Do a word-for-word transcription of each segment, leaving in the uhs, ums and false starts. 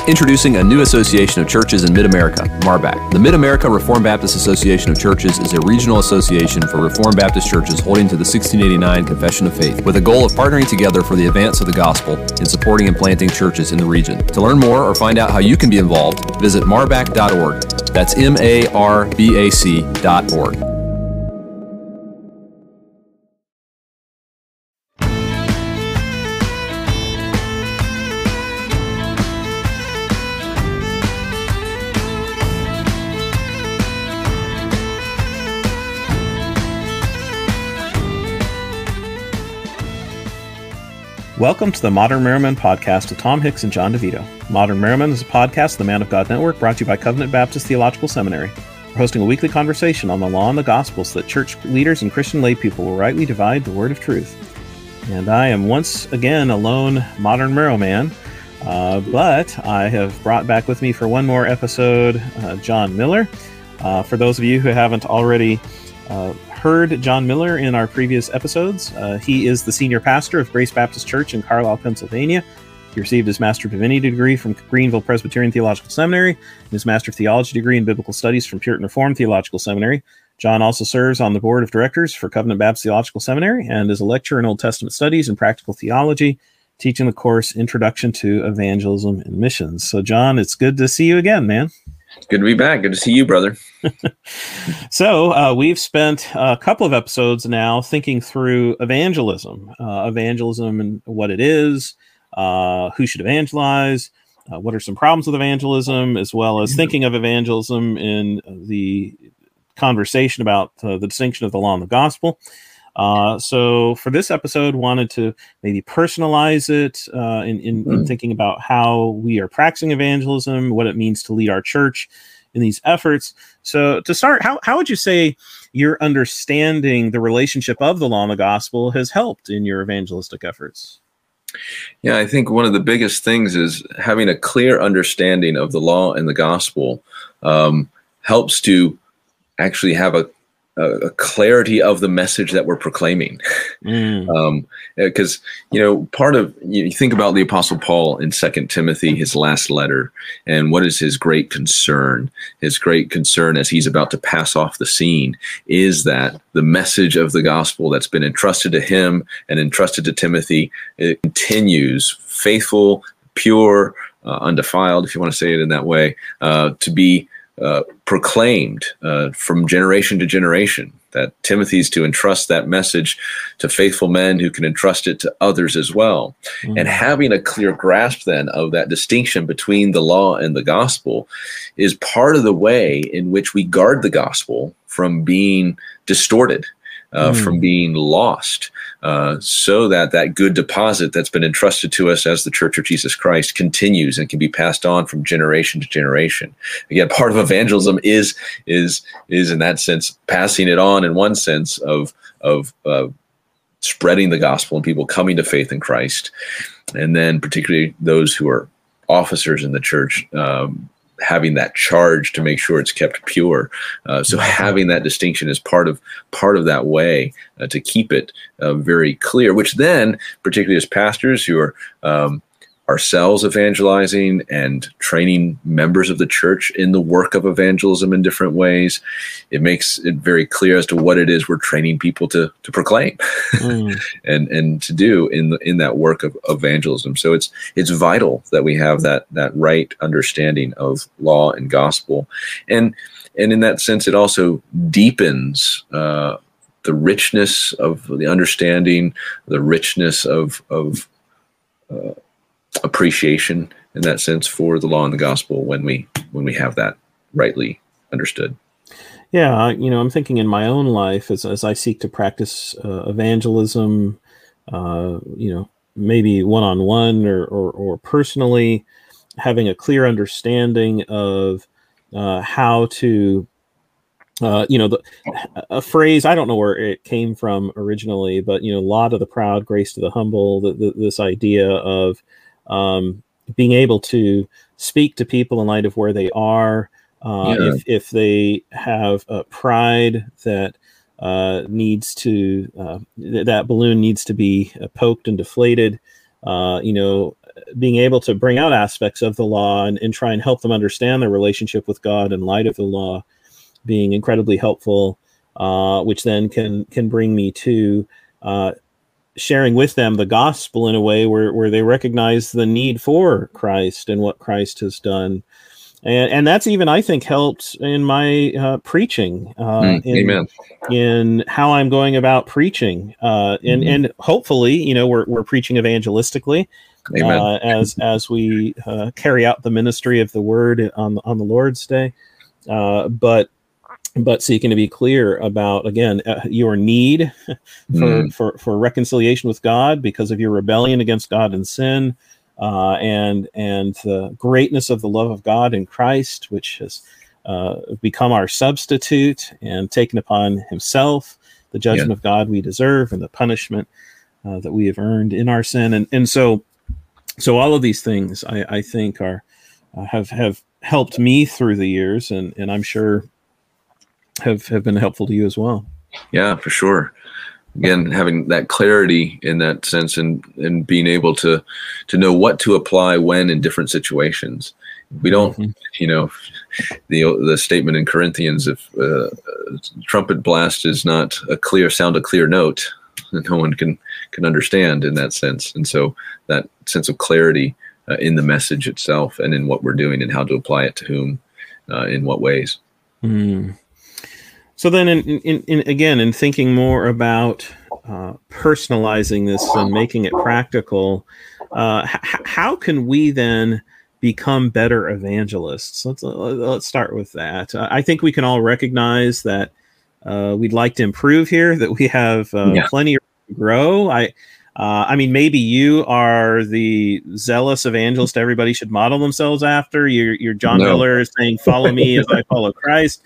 Introducing a new association of churches in Mid-America, MARBAC. The Mid-America Reformed Baptist Association of Churches is a regional association for Reformed Baptist churches holding to the sixteen eighty-nine Confession of Faith, with a goal of partnering together for the advance of the gospel in supporting and planting churches in the region. To learn more or find out how you can be involved, visit marbac dot org. That's M A R B A C dot org. Welcome to the Modern Merriman podcast with Tom Hicks and John DeVito. Modern Merriman is a podcast of the Man of God Network brought to you by Covenant Baptist Theological Seminary. We're hosting a weekly conversation on the law and the gospel so that church leaders and Christian lay people will rightly divide the word of truth. And I am once again a lone Modern Merriman, uh, but I have brought back with me for one more episode uh, John Miller. Uh, for those of you who haven't already uh, heard John Miller in our previous episodes. Uh, he is the senior pastor of Grace Baptist Church in Carlisle, Pennsylvania. He received his Master of Divinity degree from Greenville Presbyterian Theological Seminary and his Master of Theology degree in Biblical Studies from Puritan Reformed Theological Seminary. John also serves on the board of directors for Covenant Baptist Theological Seminary and is a lecturer in Old Testament Studies and Practical Theology, teaching the course Introduction to Evangelism and Missions. So, John, it's good to see you again, man. Good to be back. Good to see you, brother. So uh, we've spent a couple of episodes now thinking through evangelism, uh, evangelism and what it is, uh, who should evangelize, uh, what are some problems with evangelism, as well as thinking of evangelism in the conversation about uh, the distinction of the law and the gospel. Uh, so for this episode, wanted to maybe personalize it uh, in, in, in thinking about how we are practicing evangelism, what it means to lead our church in these efforts. So to start, how, how would you say your understanding the relationship of the law and the gospel has helped in your evangelistic efforts? Yeah, I think one of the biggest things is having a clear understanding of the law and the gospel um, helps to actually have a a clarity of the message that we're proclaiming. Mm. um, because, you know, part of, you think about the Apostle Paul in Second Timothy, his last letter, and what is his great concern? His great concern as he's about to pass off the scene is that the message of the gospel that's been entrusted to him and entrusted to Timothy, it continues faithful, pure, uh, undefiled, if you want to say it in that way, uh, to be Uh, proclaimed uh, from generation to generation, that Timothy's to entrust that message to faithful men who can entrust it to others as well. Mm. And having a clear grasp then of that distinction between the law and the gospel is part of the way in which we guard the gospel from being distorted, uh, mm. from being lost, uh, so that that good deposit that's been entrusted to us as the Church of Jesus Christ continues and can be passed on from generation to generation. Again, part of evangelism is is is in that sense passing it on in one sense of of uh, spreading the gospel and people coming to faith in Christ, and then particularly those who are officers in the church, um, having that charge to make sure it's kept pure. Uh, so having that distinction is part of part of that way uh, to keep it uh, very clear, which then, particularly as pastors who are um, ourselves evangelizing and training members of the church in the work of evangelism in different ways, it makes it very clear as to what it is we're training people to to proclaim mm. and and to do in the, in that work of evangelism. So it's it's vital that we have that that right understanding of law and gospel, and and in that sense, it also deepens uh, the richness of the understanding, the richness of of uh, appreciation in that sense for the law and the gospel when we when we have that rightly understood. Yeah, you know, I'm thinking in my own life as as I seek to practice uh, evangelism, uh, you know, maybe one-on-one or, or or personally, having a clear understanding of uh, how to, uh, you know, the, a phrase, I don't know where it came from originally, but, you know, law to the proud, grace to the humble, the, the, this idea of um, being able to speak to people in light of where they are. Uh, yeah. If if they have a pride that uh, needs to, uh, th- that balloon needs to be uh, poked and deflated, uh, you know, being able to bring out aspects of the law and, and try and help them understand their relationship with God in light of the law being incredibly helpful, uh, which then can can bring me to uh, sharing with them the gospel in a way where, where they recognize the need for Christ and what Christ has done. And and that's even, I think, helped in my uh, preaching, uh, Mm, in, amen. in how I'm going about preaching. Uh, and, Mhm. and hopefully, you know, we're, we're preaching evangelistically Amen. uh, as as we uh, carry out the ministry of the word on, on the Lord's Day. Uh, but but seeking to be clear about, again, uh, your need for, Mm. for, for reconciliation with God because of your rebellion against God and sin. Uh, and and the greatness of the love of God in Christ, which has uh, become our substitute and taken upon himself the judgment Yeah. of God we deserve and the punishment uh, that we have earned in our sin. And and so so all of these things I, I think are uh, have have helped me through the years, and, and I'm sure have, have been helpful to you as well. Yeah, for sure. Again, having that clarity in that sense, and, and being able to to know what to apply when in different situations. We don't, Mhm. you know, the the statement in Corinthians, if uh, a trumpet blast is not a clear sound, a clear note, no one can can understand in that sense. And so that sense of clarity uh, in the message itself and in what we're doing and how to apply it to whom, uh, in what ways. Mm. So then, in, in, in again, in thinking more about uh, personalizing this and making it practical, uh, h- how can we then become better evangelists? Let's let's start with that. Uh, I think we can all recognize that uh, we'd like to improve here, that we have uh, Yeah. plenty to grow. I. Uh, I mean, maybe you are the zealous evangelist everybody should model themselves after. You're, you're John No. Miller saying, follow me as I follow Christ.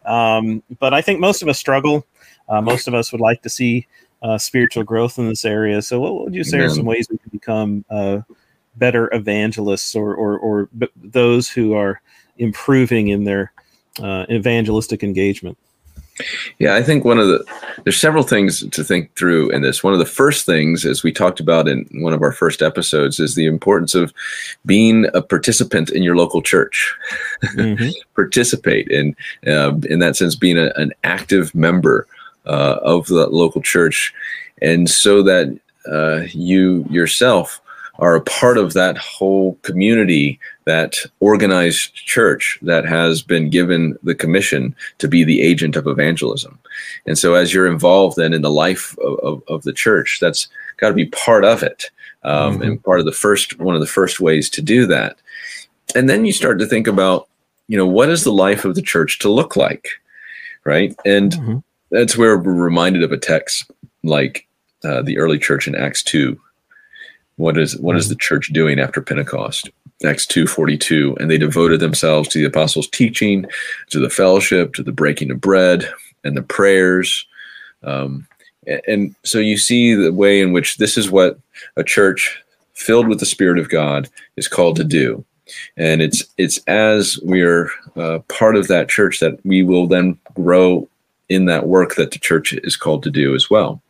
Um, but I think most of us struggle. Uh, most of us would like to see uh, spiritual growth in this area. So what would you say are Amen. some ways we can become uh, better evangelists, or, or, or b- those who are improving in their uh, evangelistic engagement? Yeah, I think one of the, there's several things to think through in this. One of the first things, as we talked about in one of our first episodes, is the importance of being a participant in your local church. Mm-hmm. Participate in, uh, in that sense, being a, an active member uh, of the local church. And so that uh, you yourself are a part of that whole community, that organized church that has been given the commission to be the agent of evangelism. And so as you're involved then in the life of, of, of the church, that's got to be part of it. Um, Mm-hmm. and part of the first, one of the first ways to do that. And then you start to think about, you know, what is the life of the church to look like, right? And Mm-hmm. that's where we're reminded of a text like uh, the early church in Acts two. What is what is the church doing after Pentecost? Acts two forty-two, and they devoted themselves to the apostles' teaching, to the fellowship, to the breaking of bread, and the prayers. Um, and, and so you see the way in which this is what a church filled with the Spirit of God is called to do. And it's it's as we're uh, part of that church that we will then grow in that work that the church is called to do as well.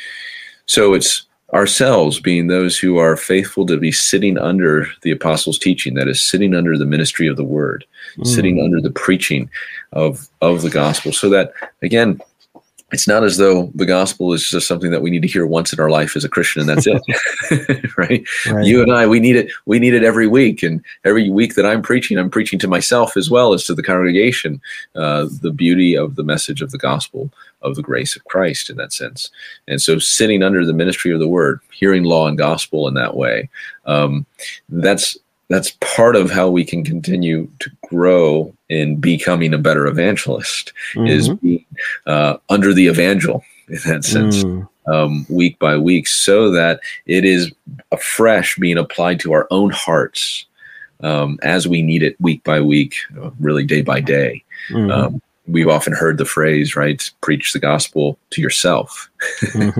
So it's ourselves being those who are faithful to be sitting under the apostles' teaching, that is, sitting under the ministry of the word, Mm. sitting under the preaching of, of the gospel, so that, again, it's not as though the gospel is just something that we need to hear once in our life as a Christian, and that's it. right? Right. You and I, we need it. We need it every week, and every week that I'm preaching, I'm preaching to myself as well as to the congregation, uh, the beauty of the message of the gospel, of the grace of Christ in that sense. And so sitting under the ministry of the word, hearing law and gospel in that way, um, that's that's part of how we can continue to grow in becoming a better evangelist, Mm-hmm. is being uh, under the evangel in that sense, Mm. um, week by week, so that it is afresh being applied to our own hearts um, as we need it week by week, really day by day. Mm-hmm. Um, we've often heard the phrase, right? Preach the gospel to yourself. Mm-hmm.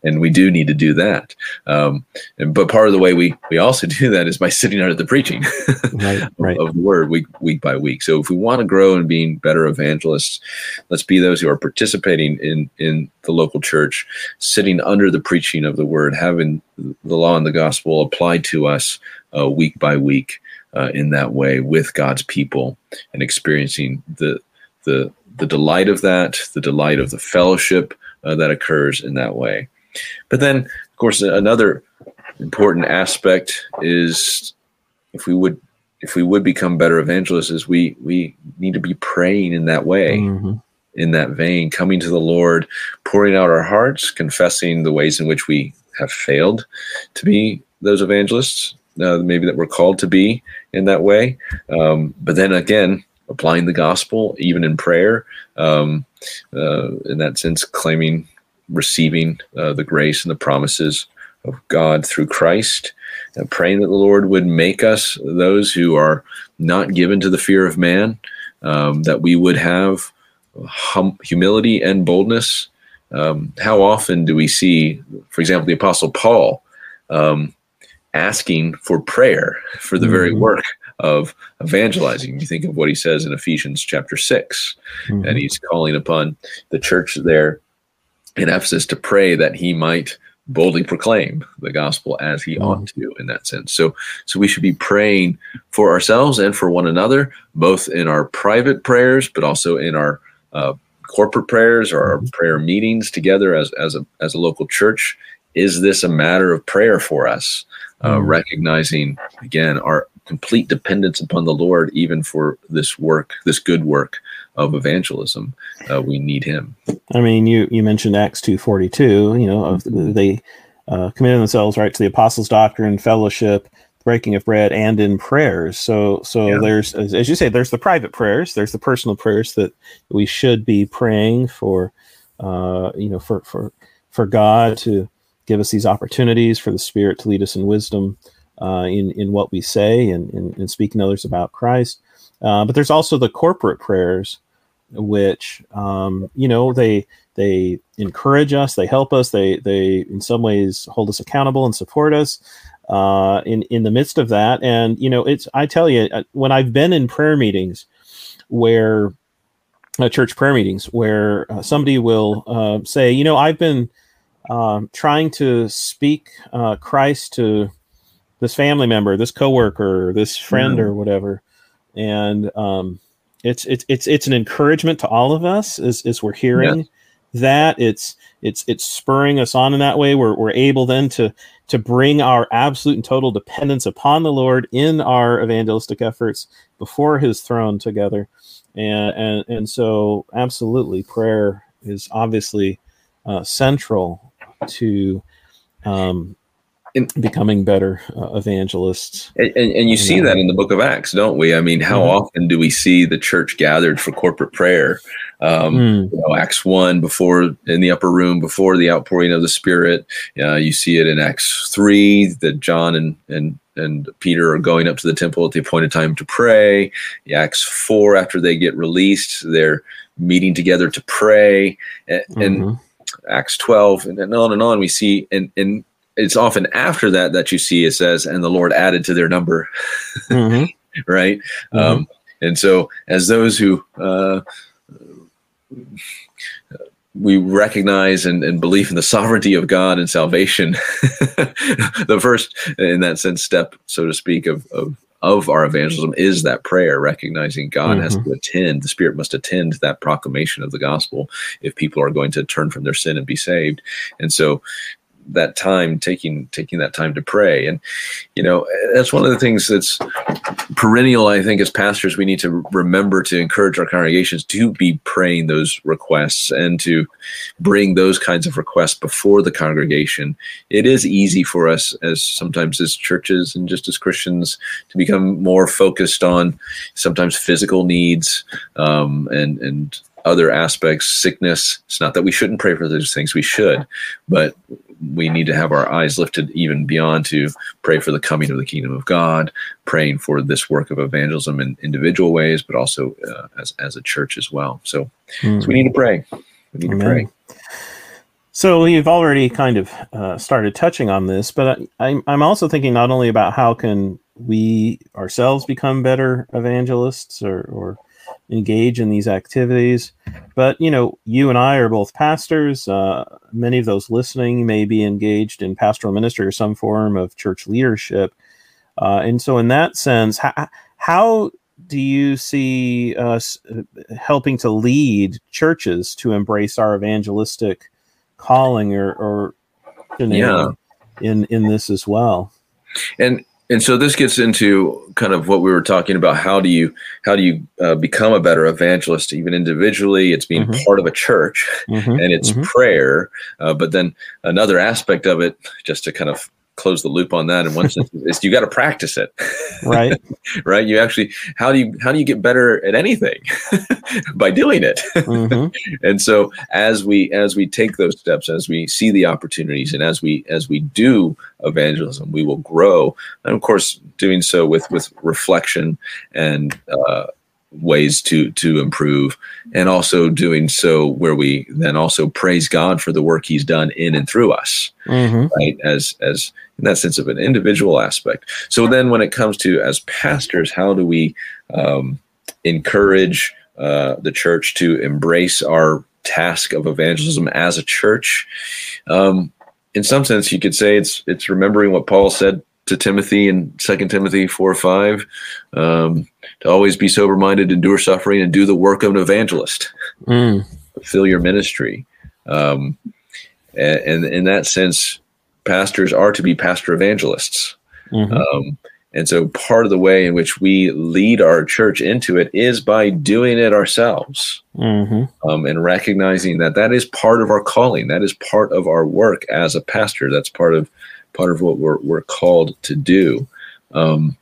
and we do need to do that. Um, and, but part of the way we, we also do that is by sitting under the preaching right, right. of the word week, week by week. So if we want to grow in being better evangelists, let's be those who are participating in, in the local church, sitting under the preaching of the word, having the law and the gospel applied to us uh, week by week uh, in that way with God's people, and experiencing the the the delight of that, the delight of the fellowship uh, that occurs in that way. But then, of course, another important aspect is if we would if we would become better evangelists, is we we need to be praying in that way, mm-hmm. in that vein, coming to the Lord, pouring out our hearts, confessing the ways in which we have failed to be those evangelists, uh, maybe that we're called to be in that way. Um, but then again, applying the gospel, even in prayer, um, uh, in that sense, claiming, receiving uh, the grace and the promises of God through Christ, and praying that the Lord would make us those who are not given to the fear of man, um, that we would have hum- humility and boldness. Um, how often do we see, for example, the Apostle Paul um, asking for prayer for the mm-hmm. very work of evangelizing? You think of what he says in Ephesians chapter six, mm-hmm. and he's calling upon the church there in Ephesus to pray that he might boldly proclaim the gospel as he mm-hmm. ought to, in that sense. So, so we should be praying for ourselves and for one another, both in our private prayers, but also in our uh, corporate prayers or our mm-hmm. prayer meetings together as, as a, as a local church. Is this a matter of prayer for us? Uh, mm-hmm. Recognizing, again, our complete dependence upon the Lord, even for this work, this good work of evangelism. Uh, we need him. I mean, you, you mentioned Acts two forty-two, you know, of they uh, committed themselves right to the apostles' doctrine, fellowship, breaking of bread, and in prayers. So, so yeah. there's, as, as you say, there's the private prayers, there's the personal prayers that we should be praying for, uh, you know, for, for, for God to give us these opportunities, for the Spirit to lead us in wisdom, uh, in, in what we say and, and, and speaking to others about Christ. Uh, but there's also the corporate prayers, which, um, you know, they, they encourage us, they help us, they, they in some ways hold us accountable and support us, uh, in, in the midst of that. And, you know, it's, I tell you, when I've been in prayer meetings where, uh, church prayer meetings where uh, somebody will, uh, say, you know, I've been, um, trying to speak, uh, Christ to this family member, this coworker, this friend mm. or whatever. And, um, it's, it's, it's, it's an encouragement to all of us as, as we're hearing yes. that. It's, it's, it's spurring us on in that way. We're, we're able then to, to bring our absolute and total dependence upon the Lord in our evangelistic efforts before his throne together. And, and, and so absolutely prayer is obviously, uh, central to, um, in becoming better uh, evangelists. And, and, and you see that in the book of Acts, don't we? I mean, how mm-hmm. often do we see the church gathered for corporate prayer? Um, mm. you know, Acts one, before in the upper room, before the outpouring of the Spirit. Uh, you see it in Acts three, that John and, and, and Peter are going up to the temple at the appointed time to pray. Acts four, after they get released, they're meeting together to pray. And, mm-hmm. and Acts twelve, and, and on and on, we see, and, and it's often after that that you see it says, and the Lord added to their number, mm-hmm. right? Mm-hmm. Um, and so as those who uh, we recognize and, and believe in the sovereignty of God and salvation, the first, in that sense, step, so to speak, of, of, of our evangelism is that prayer, recognizing God mm-hmm. has to attend, the Spirit must attend that proclamation of the gospel if people are going to turn from their sin and be saved. And so that time, taking taking that time to pray. And, you know, that's one of the things that's perennial, I think, as pastors, we need to remember to encourage our congregations to be praying those requests and to bring those kinds of requests before the congregation. It is easy for us, as sometimes as churches and just as Christians, to become more focused on sometimes physical needs um, and and other aspects, sickness. It's not that we shouldn't pray for those things, we should, but we need to have our eyes lifted even beyond to pray for the coming of the kingdom of God, praying for this work of evangelism in individual ways, but also uh, as, as a church as well. So, mm-hmm. so we need to pray. We need Amen. to pray. So you've already kind of uh, started touching on this, but I, I'm I'm also thinking not only about how can we ourselves become better evangelists or, or engage in these activities, but you know, you and I are both pastors. Uh, many of those listening may be engaged in pastoral ministry or some form of church leadership, uh, and so in that sense, how, how do you see us helping to lead churches to embrace our evangelistic calling or, or yeah. in in this as well? And and so this gets into kind of what we were talking about. How do you how do you uh, become a better evangelist, even individually? It's being mm-hmm. part of a church, mm-hmm. and it's mm-hmm. prayer. Uh, but then another aspect of it, just to kind of close the loop on that in one sense, is you got to practice it. Right. Right. You actually, how do you, how do you get better at anything? By doing it. Mm-hmm. And so as we, as we take those steps, as we see the opportunities, and as we, as we do evangelism, we will grow. And of course, doing so with, with reflection and, uh, ways to to improve, and also doing so where we then also praise God for the work he's done in and through us, mm-hmm. right? As as in that sense of an individual aspect. So then when it comes to as pastors, how do we um, encourage uh, the church to embrace our task of evangelism as a church? Um, in some sense, you could say it's it's remembering what Paul said to Timothy in Second Timothy four five, um, to always be sober-minded, endure suffering, and do the work of an evangelist. Mm. Fulfill your ministry. Um, and, and in that sense, pastors are to be pastor evangelists. Mm-hmm. Um, and so part of the way in which we lead our church into it is by doing it ourselves, mm-hmm. um, and recognizing that that is part of our calling. That is part of our work as a pastor. That's part of part of what we're we're called to do. Um,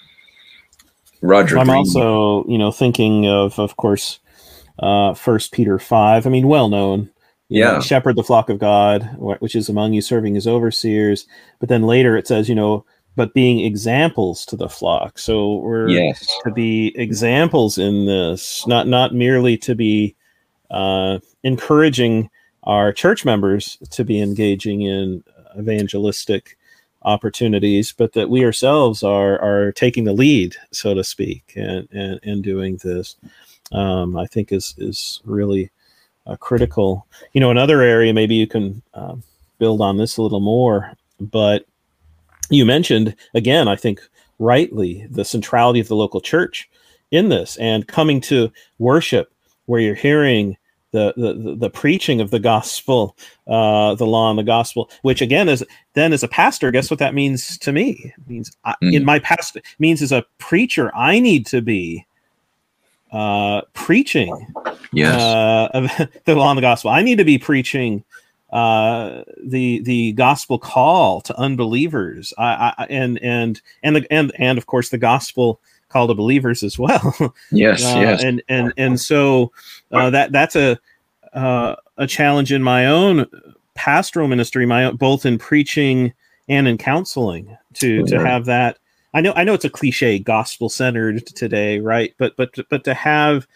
Roger, I'm also, you know, thinking of, of course, uh, First Peter five. I mean, well known. You yeah, know, shepherd the flock of God, which is among you, serving as overseers. But then later it says, you know, but being examples to the flock. So we're yes. to be examples in this, not not merely to be uh, encouraging our church members to be engaging in evangelistic opportunities, but that we ourselves are are taking the lead, so to speak, and and, and doing this, um, I think is is really uh, critical. You know, another area, maybe you can uh, build on this a little more, but you mentioned, again, I think rightly, the centrality of the local church in this, and coming to worship where you're hearing The, the the preaching of the gospel, uh, the law and the gospel, which again is then as a pastor, guess what that means to me? It means I, mm. in my past means as a preacher, I need to be uh, preaching yes. uh, the law and the gospel. I need to be preaching uh, the the gospel call to unbelievers, I, I, and and and the and and of course the gospel call to believers as well. Yes, uh, yes, and and and so uh, that that's a uh, a challenge in my own pastoral ministry, my own, both in preaching and in counseling, to mm-hmm. to have that. I know I know it's a cliche, gospel centered today, right? But but but to have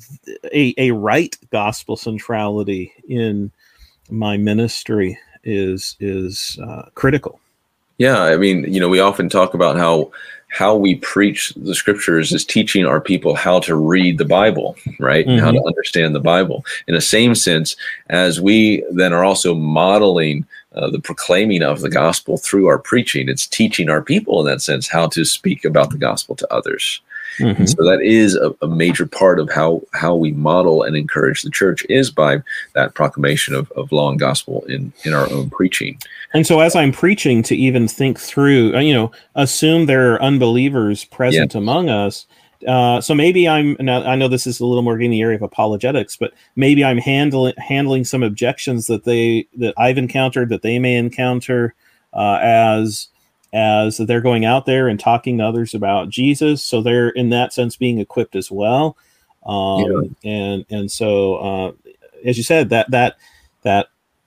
a a right gospel centrality in my ministry is is uh, critical. Yeah, I mean, you know, we often talk about how how we preach the scriptures is teaching our people how to read the Bible, right? Mm-hmm. And how to understand the Bible. In the same sense, as we then are also modeling uh, the proclaiming of the gospel through our preaching, it's teaching our people in that sense how to speak about the gospel to others. Mm-hmm. And so that is a, a major part of how, how we model and encourage the church, is by that proclamation of, of law and gospel in, in our own preaching. And so as I'm preaching, to even think through, you know, assume there are unbelievers present yeah. among us. Uh, so maybe I'm, now I know this is a little more in the area of apologetics, but maybe I'm handling handling some objections that they that I've encountered, that they may encounter uh, as as they're going out there and talking to others about Jesus. So they're in that sense being equipped as well. Um, yeah. And and so, uh, as you said, that that that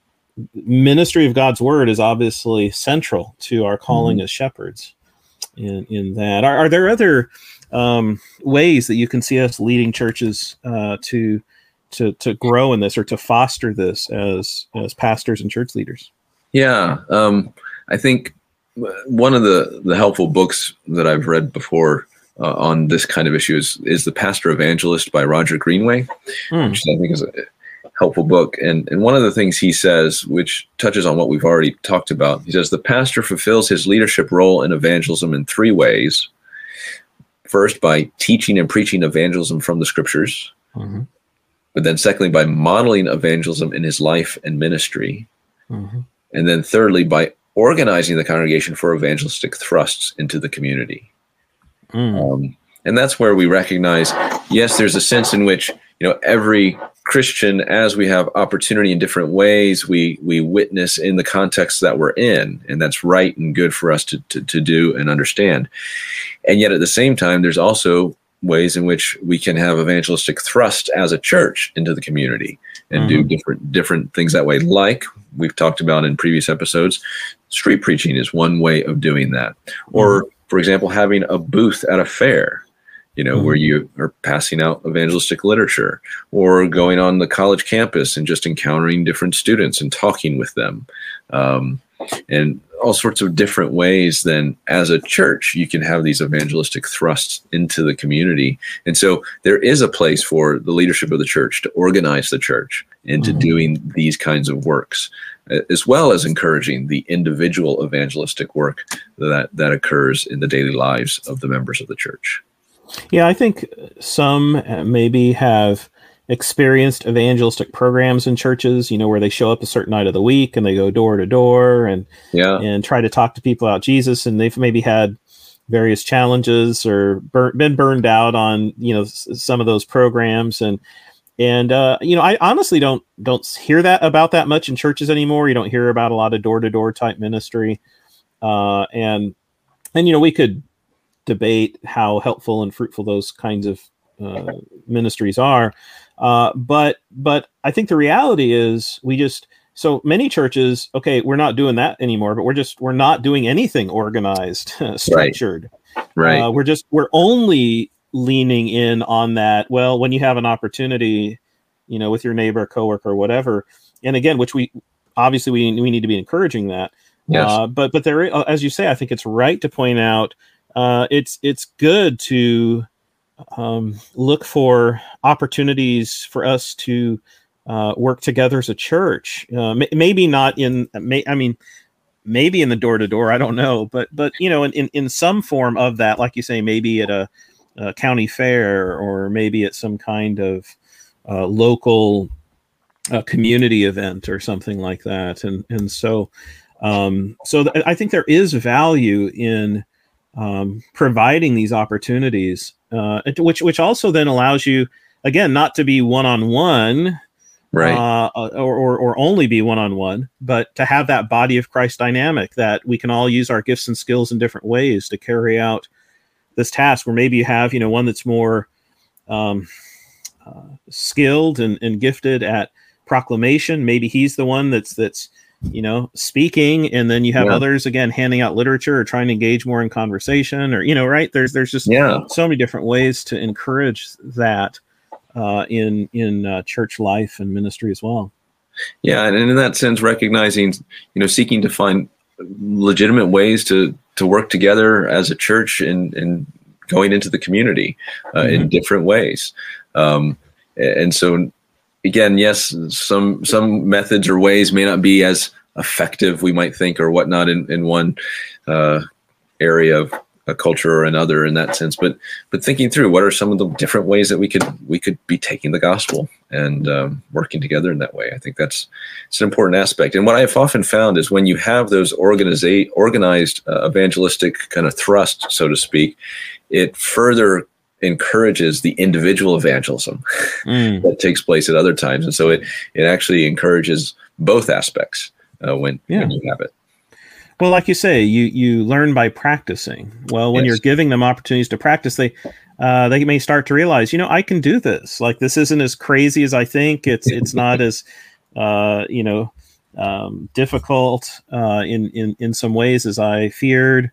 ministry of God's word is obviously central to our calling mm-hmm. as shepherds. In in that, are, are there other um, ways that you can see us leading churches uh, to to to grow in this or to foster this as as pastors and church leaders? Yeah, um, I think one of the, the helpful books that I've read before uh, on this kind of issue is, is The Pastor Evangelist by Roger Greenway, mm. which I think is a helpful book. And, and one of the things he says, which touches on what we've already talked about, he says, the pastor fulfills his leadership role in evangelism in three ways. First, by teaching and preaching evangelism from the scriptures. Mm-hmm. But then secondly, by modeling evangelism in his life and ministry. Mm-hmm. And then thirdly, by organizing the congregation for evangelistic thrusts into the community. Mm. Um, and that's where we recognize, yes, there's a sense in which, you know, every Christian, as we have opportunity in different ways, we we witness in the context that we're in, and that's right and good for us to, to, to do and understand. And yet at the same time, there's also ways in which we can have evangelistic thrust as a church into the community and mm-hmm. do different different things that way. Like we've talked about in previous episodes, street preaching is one way of doing that. Mm-hmm. Or, for example, having a booth at a fair, you know, mm-hmm. where you are passing out evangelistic literature, or going on the college campus and just encountering different students and talking with them. Um, and all sorts of different ways then as a church, you can have these evangelistic thrusts into the community. And so there is a place for the leadership of the church to organize the church into mm-hmm. doing these kinds of works, as well as encouraging the individual evangelistic work that, that occurs in the daily lives of the members of the church. Yeah, I think some maybe have experienced evangelistic programs in churches, you know, where they show up a certain night of the week and they go door to door and yeah. and try to talk to people about Jesus. And they've maybe had various challenges or bur- been burned out on, you know, s- some of those programs. And, and uh, you know, I honestly don't don't hear that about that much in churches anymore. You don't hear about a lot of door to door type ministry. Uh, and, and, you know, we could debate how helpful and fruitful those kinds of uh, ministries are. Uh, but but I think the reality is we just, so many churches, okay, we're not doing that anymore, but we're just, we're not doing anything organized, structured. Right. right. Uh, we're just, we're only leaning in on that. Well, when you have an opportunity, you know, with your neighbor, coworker, or whatever. And again, which we, obviously we, we need to be encouraging that. Yes. Uh, but, but there, as you say, I think it's right to point out, uh, it's, it's good to, Um, look for opportunities for us to uh, work together as a church. Uh, m- maybe not in, may, I mean, maybe in the door to door. I don't know, but but you know, in, in, in some form of that, like you say, maybe at a, a county fair, or maybe at some kind of uh, local uh, community event or something like that. And and so um, so th- I think there is value in um, providing these opportunities. Uh, which which also then allows you, again, not to be one-on-one, right, uh, or, or or only be one-on-one, but to have that body of Christ dynamic that we can all use our gifts and skills in different ways to carry out this task. Where maybe you have, you know, one that's more um, uh, skilled and, and gifted at proclamation. Maybe he's the one that's that's you know, speaking, and then you have yeah. others, again, handing out literature or trying to engage more in conversation, or, you know, right. There's, there's just yeah. so many different ways to encourage that uh, in, in uh, church life and ministry as well. Yeah. And in that sense, recognizing, you know, seeking to find legitimate ways to, to work together as a church and, and going into the community uh, mm-hmm. in different ways. Um, and so, Again, yes, some some methods or ways may not be as effective, we might think, or whatnot in, in one uh, area of a culture or another in that sense. But but thinking through what are some of the different ways that we could we could be taking the gospel and um, working together in that way. I think that's it's an important aspect. And what I've often found is when you have those organiza- organized uh, evangelistic kind of thrust, so to speak, it further encourages the individual evangelism mm. that takes place at other times. And so it, it actually encourages both aspects uh, when, yeah. when you have it. Well, like you say, you, you learn by practicing. Well, when yes. you're giving them opportunities to practice, they, uh, they may start to realize, you know, I can do this. Like, this isn't as crazy as I think. It's, it's not as, uh, you know, um, difficult uh, in, in, in some ways as I feared.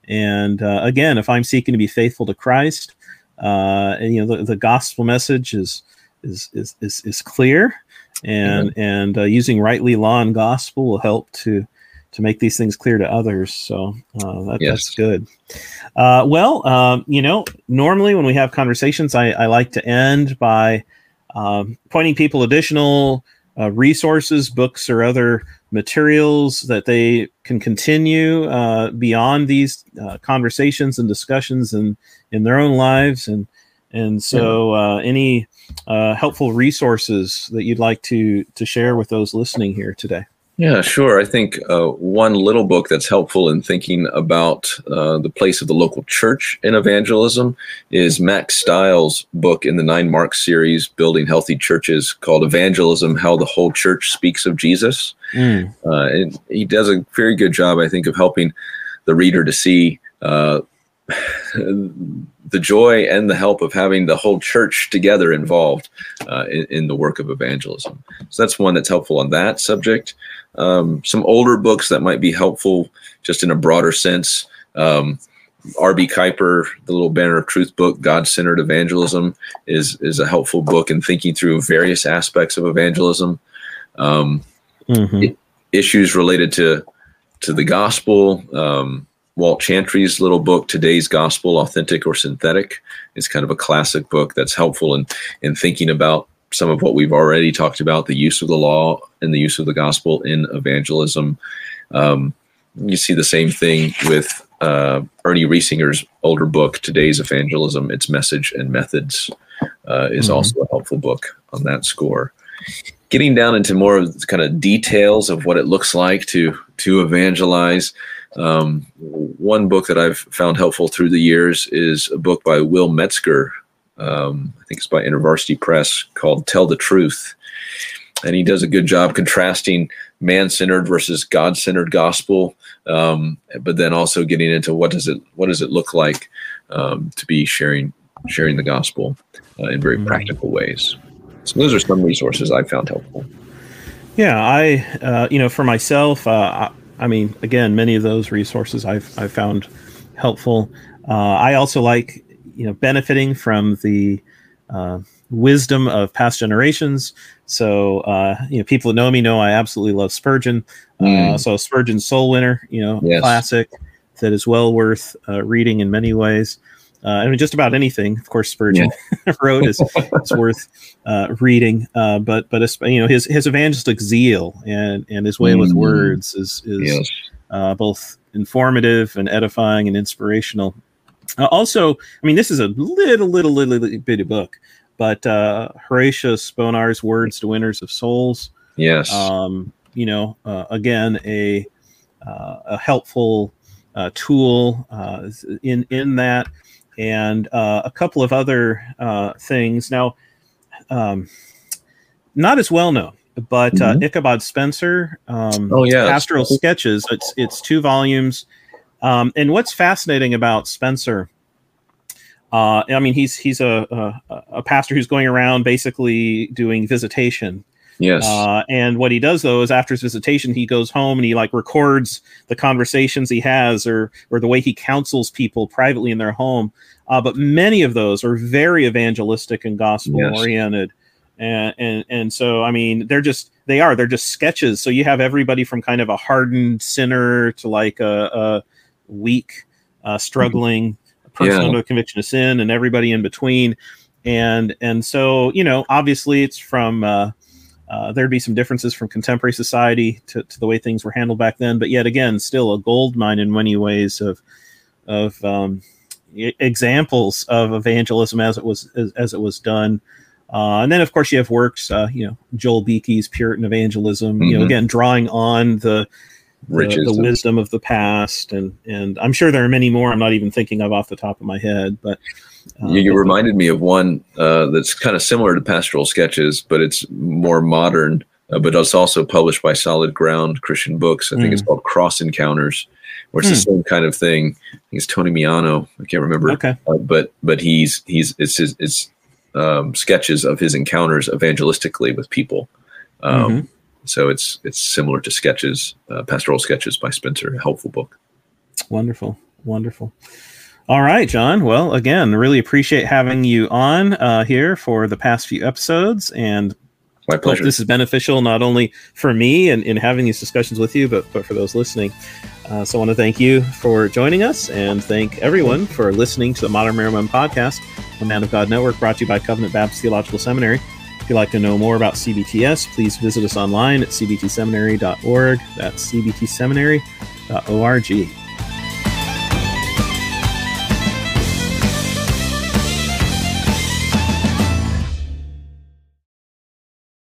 And uh, again, if I'm seeking to be faithful to Christ, Uh, and, you know, the, the gospel message is is is is, is clear, and Mm-hmm. and uh, using rightly law and gospel will help to to make these things clear to others. So uh, that, Yes. that's good. Uh, well, um, you know, normally when we have conversations, I, I like to end by um, pointing people additional uh, resources, books, or other materials that they can continue uh, beyond these uh, conversations and discussions in, in their own lives. And and so uh, any uh, helpful resources that you'd like to to share with those listening here today? Yeah, sure. I think uh, one little book that's helpful in thinking about uh, the place of the local church in evangelism is Max Stiles' book in the Nine Marks series, Building Healthy Churches, called Evangelism, How the Whole Church Speaks of Jesus. Mm. Uh, and he does a very good job, I think, of helping the reader to see uh, the joy and the help of having the whole church together involved uh, in, in the work of evangelism. So that's one that's helpful on that subject. Um, some older books that might be helpful just in a broader sense. Um, R B Kuiper, the Little Banner of Truth book, God-Centered Evangelism, is is a helpful book in thinking through various aspects of evangelism. Um, Mm-hmm. I- issues related to to the gospel. Um, Walt Chantry's little book, Today's Gospel, Authentic or Synthetic, is kind of a classic book that's helpful in, in thinking about some of what we've already talked about, the use of the law and the use of the gospel in evangelism. Um, you see the same thing with uh, Ernie Riesinger's older book, Today's Evangelism, Its Message and Methods, uh, is Mhm. also a helpful book on that score. Getting down into more of the kind of details of what it looks like to to evangelize. Um, one book that I've found helpful through the years is a book by Will Metzger. Um, I think it's by InterVarsity Press, called Tell the Truth. And he does a good job contrasting man-centered versus God-centered gospel, um, but then also getting into what does it what does it look like um, to be sharing sharing the gospel uh, in very Mhm. practical ways. So those are some resources I found helpful. Yeah, I, uh, you know, for myself, uh, I, I mean, again, many of those resources I've, I've found helpful. Uh, I also like, you know, benefiting from the uh, wisdom of past generations. So, uh, you know, people that know me know I absolutely love Spurgeon. Uh, Mm. so Spurgeon's Soul Winner, you know, Yes. classic that is well worth uh, reading in many ways. Uh, I mean, just about anything, of course, Spurgeon wrote is, is worth uh, reading. Uh, but but it's, you know, his his evangelistic zeal and, and his way with Mm. words is is Yes. uh, both informative and edifying and inspirational. Uh, also, I mean, this is a little little little, little bitty book, but uh, Horatius Bonar's Words to Winners of Souls. Yes. Um, you know, uh, again, a uh, a helpful uh, tool uh, in in that. And uh, a couple of other uh, things. Now, um, not as well known, but uh, Mhm. Ichabod Spencer, um, Oh, yes. Pastoral Sketches. It's it's two volumes. Um, and what's fascinating about Spencer? Uh, I mean, he's he's a, a a pastor who's going around basically doing visitation. Yes. Uh, and what he does though is after his visitation, he goes home and he like records the conversations he has, or or the way he counsels people privately in their home. Uh, but many of those are very evangelistic and gospel Yes. oriented, and and and so I mean they're just they are they're just sketches. So you have everybody from kind of a hardened sinner to like a, a weak, uh, struggling person Yeah. under the conviction of sin, and everybody in between. And and so you know obviously it's from. Uh, Uh, there'd be some differences from contemporary society to, to the way things were handled back then, but yet again, still a gold mine in many ways of of um, e- examples of evangelism as it was as, as it was done. Uh, and then, of course, you have works, uh, you know, Joel Beeke's Puritan Evangelism. You know, Mhm. again, drawing on the the, Riches the of- wisdom of the past, and and I'm sure there are many more I'm not even thinking of off the top of my head, but. Uh, You, you but- reminded me of one uh, that's kind of similar to Pastoral Sketches, but it's more modern. Uh, but it's also published by Solid Ground Christian Books. I think Mm. it's called Cross Encounters, where it's the same kind of thing. I think it's Tony Miano. I can't remember. Okay. Uh, but but he's he's it's his it's um, sketches of his encounters evangelistically with people. Um, Mhm. So it's it's similar to Sketches, uh, Pastoral Sketches by Spencer. A helpful book. Wonderful, wonderful. All right, John. Well, again, really appreciate having you on uh, here for the past few episodes, and my pleasure. Hope this is beneficial not only for me and in having these discussions with you, but, but for those listening. Uh, so I want to thank you for joining us, and thank everyone for listening to the Modern Merriman Podcast, the Man of God Network, brought to you by Covenant Baptist Theological Seminary. If you'd like to know more about C B T S, please visit us online at c b t seminary dot org. That's c b t seminary dot org.